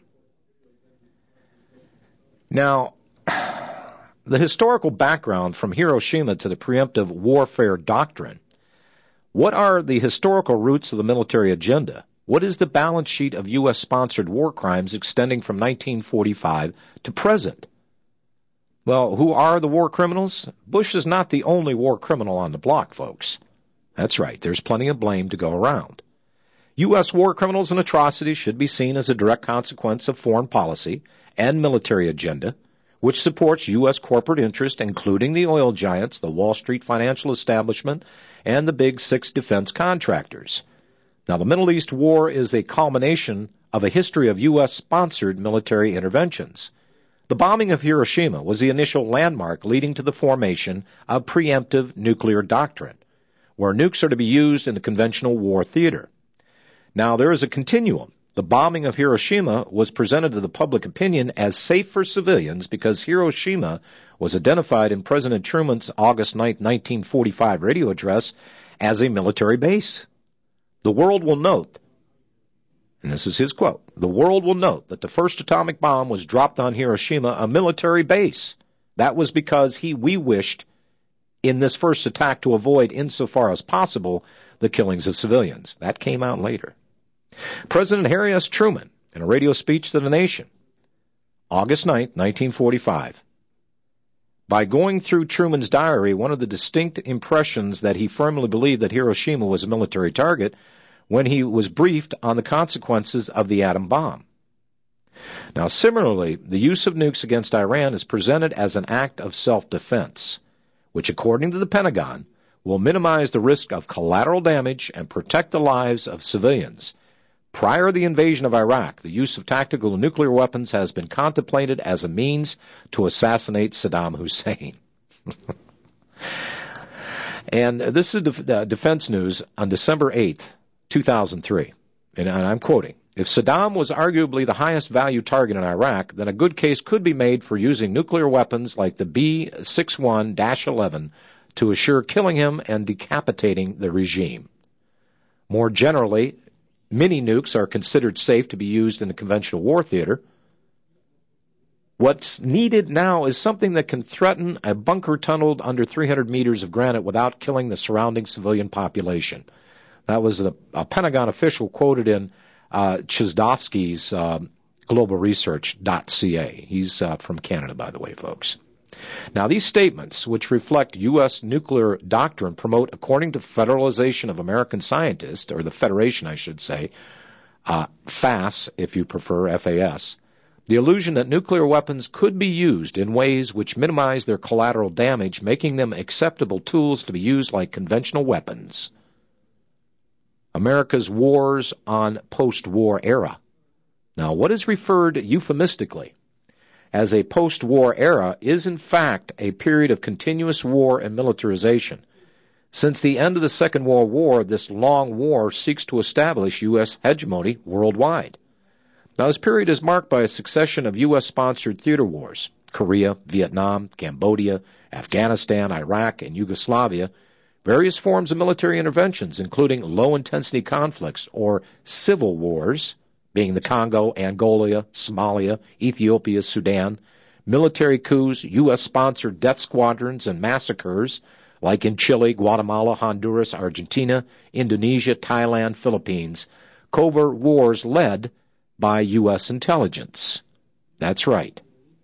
Speaker 2: Now, the historical background from Hiroshima to the preemptive warfare doctrine. What are the historical roots of the military agenda? What is the balance sheet of U S-sponsored war crimes extending from nineteen forty-five to present? Well, who are the war criminals? Bush is not the only war criminal on the block, folks. That's right, there's plenty of blame to go around. U S war criminals and atrocities should be seen as a direct consequence of foreign policy and military agenda, which supports U S corporate interest, including the oil giants, the Wall Street financial establishment, and the big six defense contractors. Now, the Middle East war is a culmination of a history of U S-sponsored military interventions. The bombing of Hiroshima was the initial landmark leading to the formation of preemptive nuclear doctrine, where nukes are to be used in the conventional war theater. Now, there is a continuum. The bombing of Hiroshima was presented to the public opinion as safe for civilians because Hiroshima was identified in President Truman's August ninth, nineteen forty-five radio address as a military base. The world will note, and this is his quote, the world will note that the first atomic bomb was dropped on Hiroshima, a military base. That was because he, we wished in this first attack to avoid, insofar as possible, the killings of civilians. That came out later. President Harry S. Truman, in a radio speech to the nation, August ninth, nineteen forty-five. By going through Truman's diary, one of the distinct impressions that he firmly believed that Hiroshima was a military target when he was briefed on the consequences of the atom bomb. Now, similarly, the use of nukes against Iran is presented as an act of self-defense, which, according to the Pentagon, will minimize the risk of collateral damage and protect the lives of civilians. Prior to the invasion of Iraq, the use of tactical nuclear weapons has been contemplated as a means to assassinate Saddam Hussein. And this is def- uh, Defense News on December eighth, two thousand three. And I'm quoting, if Saddam was arguably the highest value target in Iraq, then a good case could be made for using nuclear weapons like the B sixty-one eleven to assure killing him and decapitating the regime. More generally, mini nukes are considered safe to be used in the conventional war theater. What's needed now is something that can threaten a bunker tunneled under three hundred meters of granite without killing the surrounding civilian population. That was a, a Pentagon official quoted in uh, Chizdovsky's uh, global research dot c a. He's uh, from Canada, by the way, folks. Now, these statements, which reflect U S nuclear doctrine, promote, according to Federalization of American Scientists, or the Federation, I should say, uh, F A S, if you prefer, F A S, the illusion that nuclear weapons could be used in ways which minimize their collateral damage, making them acceptable tools to be used like conventional weapons. America's wars on post-war era. Now, what is referred euphemistically as a post-war era is in fact a period of continuous war and militarization. Since the end of the Second World War, this long war seeks to establish U S hegemony worldwide. Now, this period is marked by a succession of U S-sponsored theater wars, Korea, Vietnam, Cambodia, Afghanistan, Iraq, and Yugoslavia, various forms of military interventions, including low-intensity conflicts or civil wars, being the Congo, Angola, Somalia, Ethiopia, Sudan, military coups, U S-sponsored death squadrons and massacres, like in Chile, Guatemala, Honduras, Argentina, Indonesia, Thailand, Philippines, covert wars led by U S intelligence. That's right.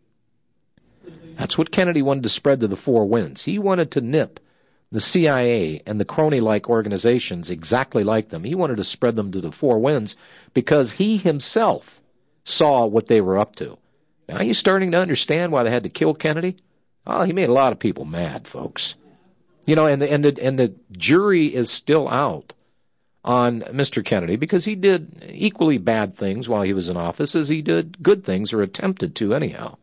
Speaker 2: That's what Kennedy wanted to spread to the four winds. He wanted to nip the C I A and the crony-like organizations exactly like them. He wanted to spread them to the four winds because he himself saw what they were up to. Now, are you starting to understand why they had to kill Kennedy? Oh, he made a lot of people mad, folks. You know, and the, and the, and the jury is still out on Mister Kennedy because he did equally bad things while he was in office as he did good things, or attempted to anyhow.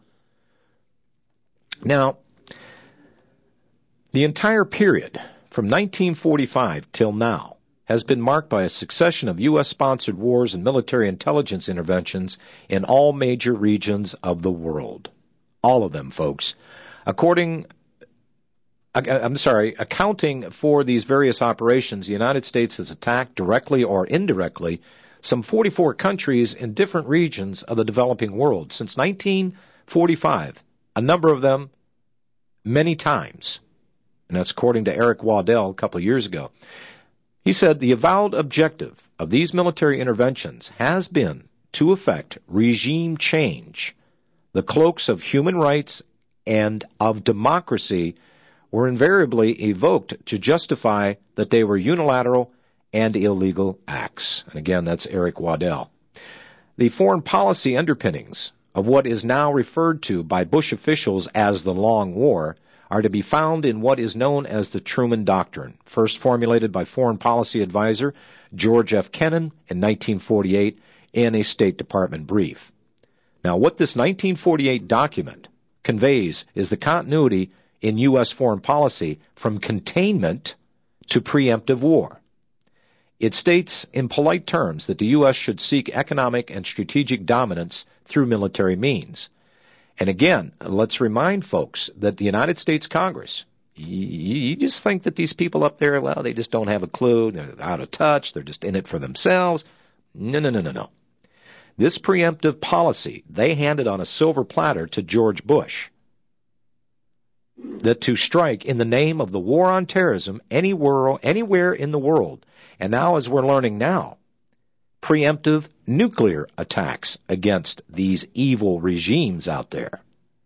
Speaker 2: Now, the entire period from nineteen forty-five till now has been marked by a succession of U S-sponsored wars and military intelligence interventions in all major regions of the world. All of them, folks. According, I'm sorry, accounting for these various operations, the United States has attacked directly or indirectly some forty-four countries in different regions of the developing world since nineteen forty-five, a number of them many times. And that's according to Eric Waddell a couple of years ago. He said the avowed objective of these military interventions has been to effect regime change. The cloaks of human rights and of democracy were invariably evoked to justify that they were unilateral and illegal acts. And again, that's Eric Waddell. The foreign policy underpinnings of what is now referred to by Bush officials as the Long War are to be found in what is known as the Truman Doctrine, first formulated by Foreign Policy Advisor George F. Kennan in nineteen forty-eight in a State Department brief. Now, what this nineteen forty-eight document conveys is the continuity in U S foreign policy from containment to preemptive war. It states in polite terms that the U S should seek economic and strategic dominance through military means. And again, let's remind folks that the United States Congress, you just think that these people up there, well, they just don't have a clue, they're out of touch, they're just in it for themselves. No, no, no, no, no. This preemptive policy, they handed on a silver platter to George Bush, that to strike in the name of the war on terrorism anywhere, anywhere in the world. And now, as we're learning now, preemptive nuclear attacks against these evil regimes out there.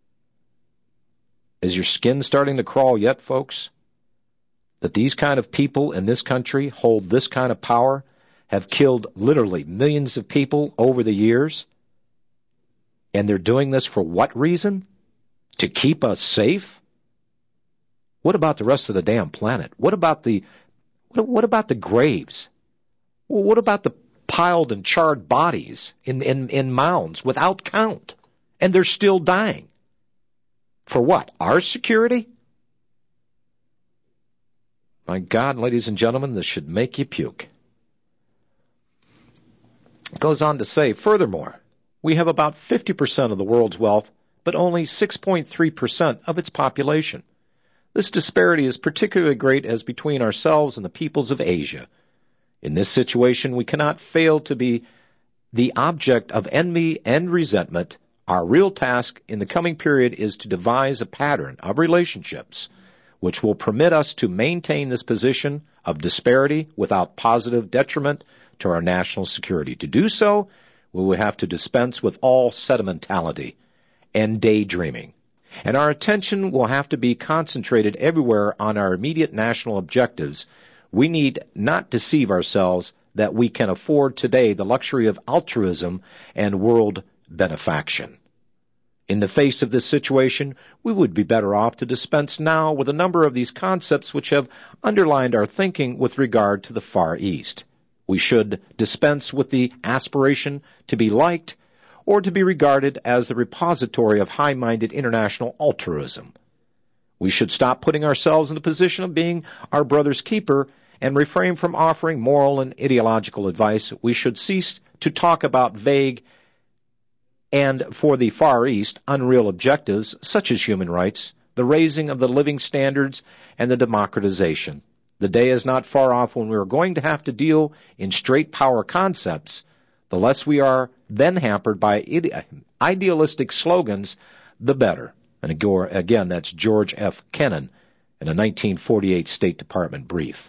Speaker 2: Is your skin starting to crawl yet, folks? That these kind of people in this country hold this kind of power, have killed literally millions of people over the years, and they're doing this for what reason? To keep us safe? What about the rest of the damn planet? What about the what, what about the graves? What about the piled and charred bodies in, in, in mounds without count? And they're still dying. For what? Our security? My God, ladies and gentlemen, this should make you puke. It goes on to say, furthermore, we have about fifty percent of the world's wealth, but only six point three percent of its population. This disparity is particularly great as between ourselves and the peoples of Asia. In this situation, we cannot fail to be the object of envy and resentment. Our real task in the coming period is to devise a pattern of relationships which will permit us to maintain this position of disparity without positive detriment to our national security. To do so, we will have to dispense with all sentimentality and daydreaming. And our attention will have to be concentrated everywhere on our immediate national objectives. We need not deceive ourselves that we can afford today the luxury of altruism and world benefaction. In the face of this situation, we would be better off to dispense now with a number of these concepts which have underlined our thinking with regard to the Far East. We should dispense with the aspiration to be liked or to be regarded as the repository of high-minded international altruism. We should stop putting ourselves in the position of being our brother's keeper and refrain from offering moral and ideological advice. We should cease to talk about vague and, for the Far East, unreal objectives such as human rights, the raising of the living standards, and the democratization. The day is not far off when we are going to have to deal in straight power concepts. The less we are then hampered by ide- idealistic slogans, the better. And again, that's George F. Kennan in a nineteen forty-eight State Department brief.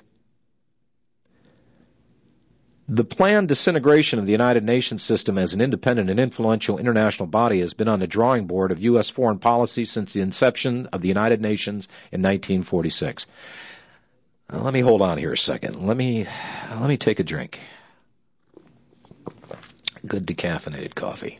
Speaker 2: The planned disintegration of the United Nations system as an independent and influential international body has been on the drawing board of U S foreign policy since the inception of the United Nations in nineteen forty-six. Uh, let me hold on here a second. Let me let me take a drink. Good decaffeinated coffee.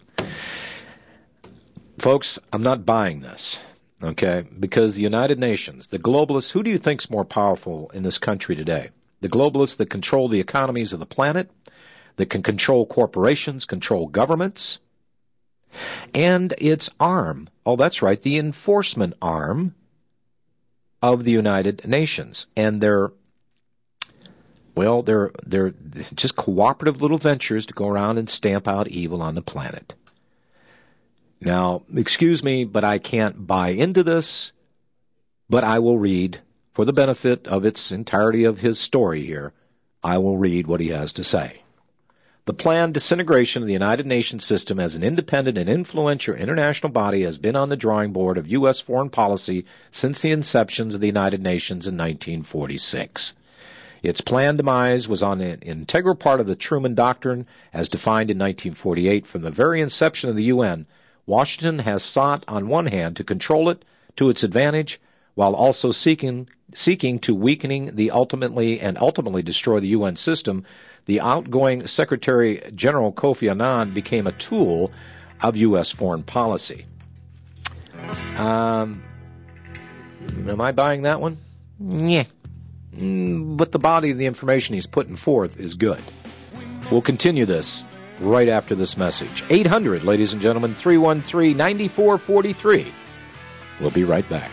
Speaker 2: Folks, I'm not buying this, okay? Because the United Nations, the globalists, who do you think's more powerful in this country today? The globalists that control the economies of the planet, that can control corporations, control governments, and its arm, oh, that's right, the enforcement arm of the United Nations. And their Well, they're they're just cooperative little ventures to go around and stamp out evil on the planet. Now, excuse me, but I can't buy into this, but I will read, for the benefit of its entirety of his story here, I will read what he has to say. The planned disintegration of the United Nations system as an independent and influential international body has been on the drawing board of U S foreign policy since the inception of the United Nations in nineteen forty-six. Its planned demise was on an integral part of the Truman Doctrine as defined in nineteen forty-eight. From the very inception of the U N, Washington has sought on one hand to control it to its advantage while also seeking seeking to weakening the ultimately and ultimately destroy the U N system. The outgoing Secretary General Kofi Annan became a tool of U S foreign policy. Um, am I buying that one? Yeah. But the body of the information he's putting forth is good. We'll continue this right after this message. eight hundred, ladies and gentlemen, three one three, nine four four three. We'll be right back.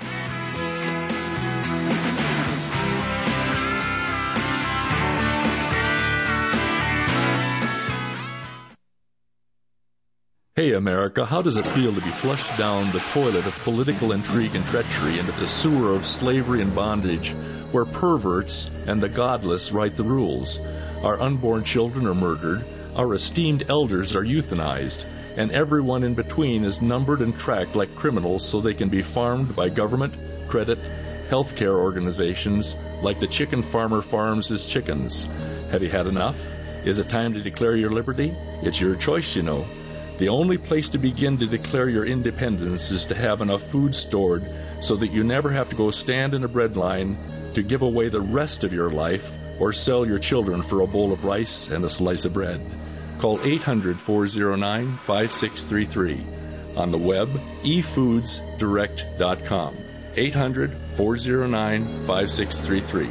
Speaker 7: Hey, America, how does it feel to be flushed down the toilet of political intrigue and treachery into the sewer of slavery and bondage, where perverts and the godless write the rules? Our unborn children are murdered, our esteemed elders are euthanized, and everyone in between is numbered and tracked like criminals so they can be farmed by government, credit, healthcare organizations, like the chicken farmer farms his chickens. Have you had enough? Is it time to declare your liberty? It's your choice, you know. The only place to begin to declare your independence is to have enough food stored so that you never have to go stand in a bread line to give away the rest of your life or sell your children for a bowl of rice and a slice of bread. Call eight hundred, four oh nine, five six three three. On the web, e foods direct dot com. eight hundred, four oh nine, five six three three.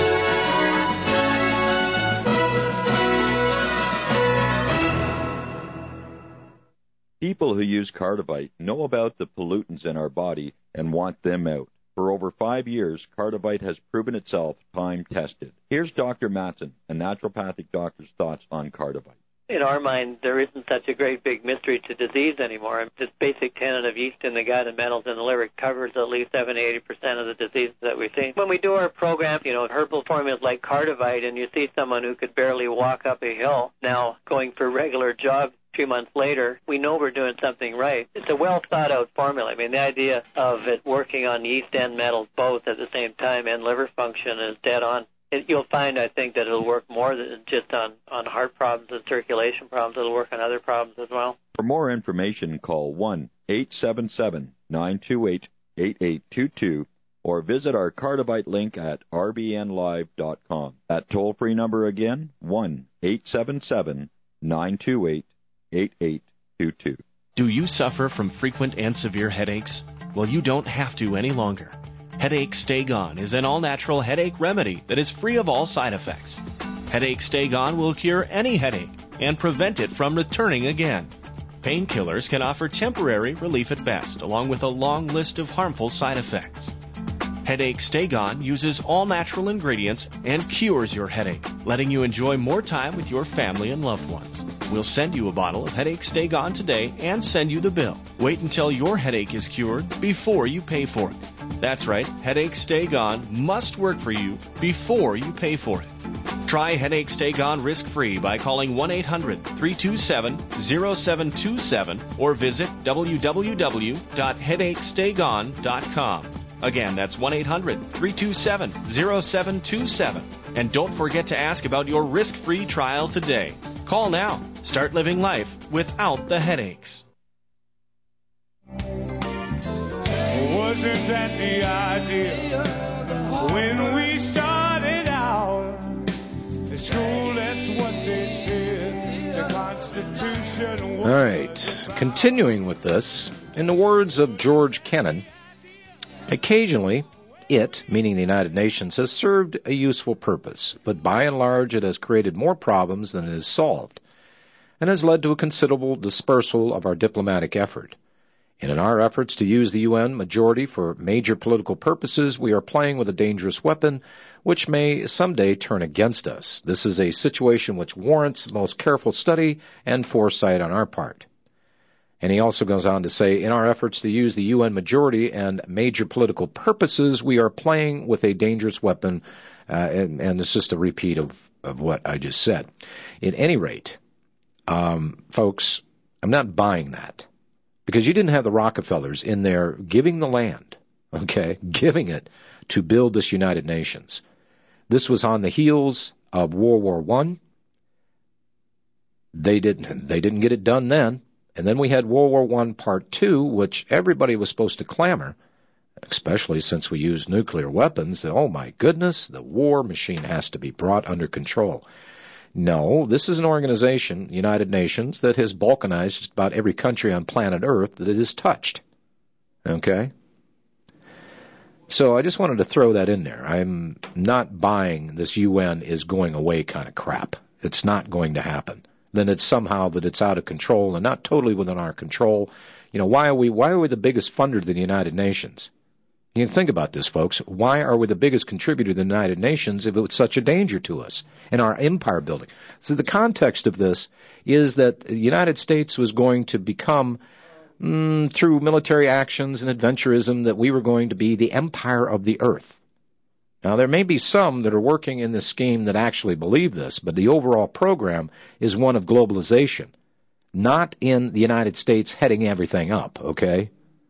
Speaker 8: People who use Cardivite know about the pollutants in our body and want them out. For over five years, Cardivite has proven itself time-tested. Here's Doctor Matson, a naturopathic doctor's thoughts on Cardivite.
Speaker 9: In our mind, there isn't such a great big mystery to disease anymore. This basic tenet of yeast in the gut and metals in the liver covers at least seventy to eighty percent of the diseases that we see. When we do our program, you know, herbal formulas like Cardivite, and you see someone who could barely walk up a hill now going for regular jogs a few months later, we know we're doing something right. It's a well-thought-out formula. I mean, the idea of it working on yeast and metals both at the same time and liver function is dead on. It, you'll find, I think, that it'll work more than just on, on heart problems and circulation problems. It'll work on other problems as well.
Speaker 8: For more information, call one eight seven seven, nine two eight, eight eight two two or visit our Cardivite link at r b n live dot com. That toll-free number again, one eight seven seven, nine two eight, eight eight two two.
Speaker 3: Do you suffer from frequent and severe headaches? Well, you don't have to any longer. Headache Stay Gone is an all-natural headache remedy that is free of all side effects. Headache Stay Gone will cure any headache and prevent it from returning again. Painkillers can offer temporary relief at best, along with a long list of harmful side effects. Headache Stay Gone uses all-natural ingredients and cures your headache, letting you enjoy more time with your family and loved ones. We'll send you a bottle of Headache Stay Gone today and send you the bill. Wait until your headache is cured before you pay for it. That's right, Headache Stay Gone must work for you before you pay for it. Try Headache Stay Gone risk-free by calling one eight hundred, three two seven, zero seven two seven or visit w w w dot headache stay gone dot com. Again, that's one eight hundred, three two seven, zero seven two seven. And don't forget to ask about your risk-free trial today. Call now. Start living life without the headaches.
Speaker 1: Wasn't that the idea when we started out? In school, that's what they said. The Constitution was...
Speaker 2: All right. Continuing with this, in the words of George Kennan, occasionally, it, meaning the United Nations, has served a useful purpose, but by and large it has created more problems than it has solved, and has led to a considerable dispersal of our diplomatic effort. And in our efforts to use the U N majority for major political purposes, we are playing with a dangerous weapon which may someday turn against us. This is a situation which warrants the most careful study and foresight on our part. And he also goes on to say, in our efforts to use the U N majority and major political purposes, we are playing with a dangerous weapon, uh, and, and it's just a repeat of, of what I just said. At any rate, um, folks, I'm not buying that, because you didn't have the Rockefellers in there giving the land, okay, giving it to build this United Nations. This was on the heels of World War One. They didn't, they didn't get it done then. And then we had World War One Part Two, which everybody was supposed to clamor, especially since we used nuclear weapons. Oh, my goodness, the war machine has to be brought under control. No, this is an organization, United Nations, that has balkanized just about every country on planet Earth that it has touched. Okay? So I just wanted to throw that in there. I'm not buying this U N is going away kind of crap. It's not going to happen. Then it's somehow that it's out of control and not totally within our control. You know, why are we why are we the biggest funder to the United Nations? You can think about this, folks. Why are we the biggest contributor to the United Nations if it was such a danger to us in our empire building? So the context of this is that the United States was going to become, mm, through military actions and adventurism, that we were going to be the empire of the earth. Now, there may be some that are working in this scheme that actually believe this, but the overall program is one of globalization, not in the United States heading everything up, okay?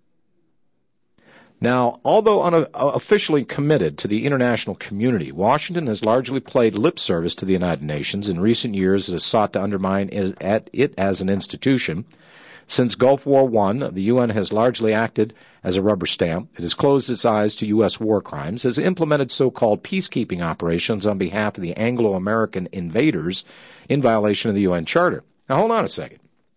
Speaker 2: Now, although unofficially committed to the international community, Washington has largely played lip service to the United Nations. In recent years, it has sought to undermine it as an institution. Since Gulf War One, the U N has largely acted as a rubber stamp. It has closed its eyes to U S war crimes, has implemented so-called peacekeeping operations on behalf of the Anglo-American invaders in violation of the U N Charter. Now, hold on a second.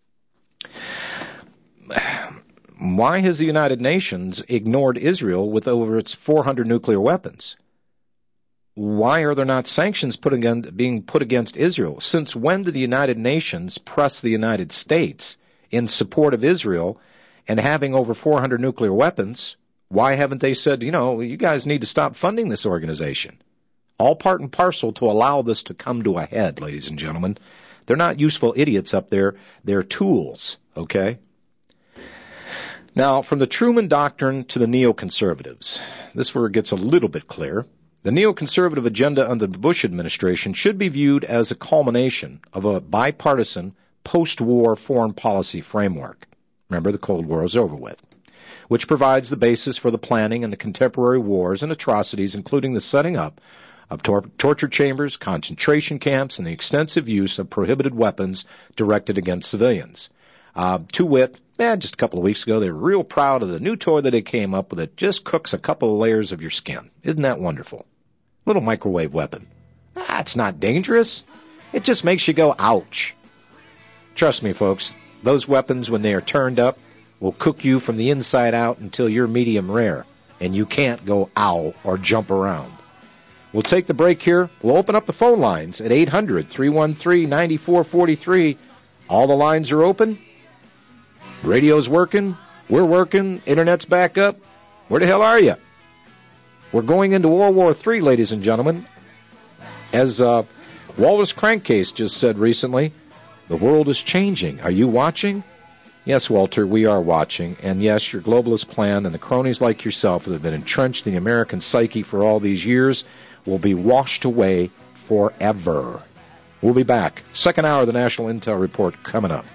Speaker 2: Why has the United Nations ignored Israel with over its four hundred nuclear weapons? Why are there not sanctions put against, being put against Israel? Since when did the United Nations press the United States in support of Israel and having over four hundred nuclear weapons? Why haven't they said, you know, you guys need to stop funding this organization? All part and parcel to allow this to come to a head, ladies and gentlemen. They're not useful idiots up there. They're tools, okay? Now, from the Truman Doctrine to the neoconservatives, this is where it gets a little bit clear. The neoconservative agenda under the Bush administration should be viewed as a culmination of a bipartisan post-war foreign policy framework. Remember, the Cold War is over with, which provides the basis for the planning and the contemporary wars and atrocities, including the setting up of tor- torture chambers, concentration camps, and the extensive use of prohibited weapons directed against civilians. Uh, to wit, eh, just a couple of weeks ago, they were real proud of the new toy that they came up with. It just cooks a couple of layers of your skin. Isn't that wonderful? Little microwave weapon. That's not dangerous. It just makes you go, ouch. Trust me, folks, those weapons, when they are turned up, will cook you from the inside out until you're medium rare, and you can't go ow or jump around. We'll take the break here. We'll open up the phone lines at eight hundred, three one three, nine four four three. All the lines are open. Radio's working. We're working. Internet's back up. Where the hell are you? We're going into World War Three, ladies and gentlemen. As uh, Wallace Crankcase just said recently, the world is changing. Are you watching? Yes, Walter, we are watching. And yes, your globalist plan and the cronies like yourself that have been entrenched in the American psyche for all these years will be washed away forever. We'll be back. Second hour of the National Intel Report coming up.